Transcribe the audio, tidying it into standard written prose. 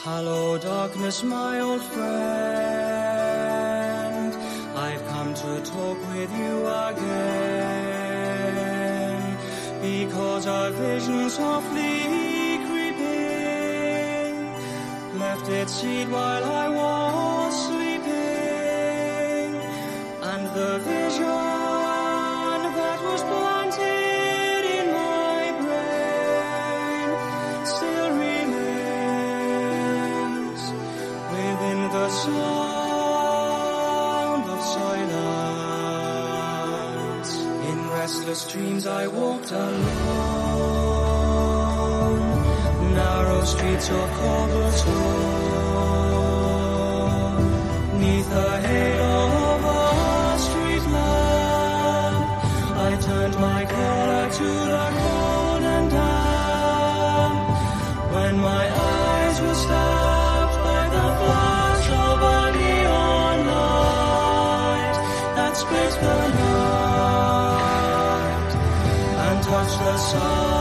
Hello, darkness, my old friend. I've come to talk with you again, because a vision softly creeping left its seed while I was sleeping, and the vision that was planted in my brain still remains within the sound of silence. In restless dreams I walked alone, narrow streets of cobblestone, 'neath the halo of a street lamp, I turned my collar to the cold and damp, when my eyes were stabbed by the flash of a neon light that split the night and touched the sun.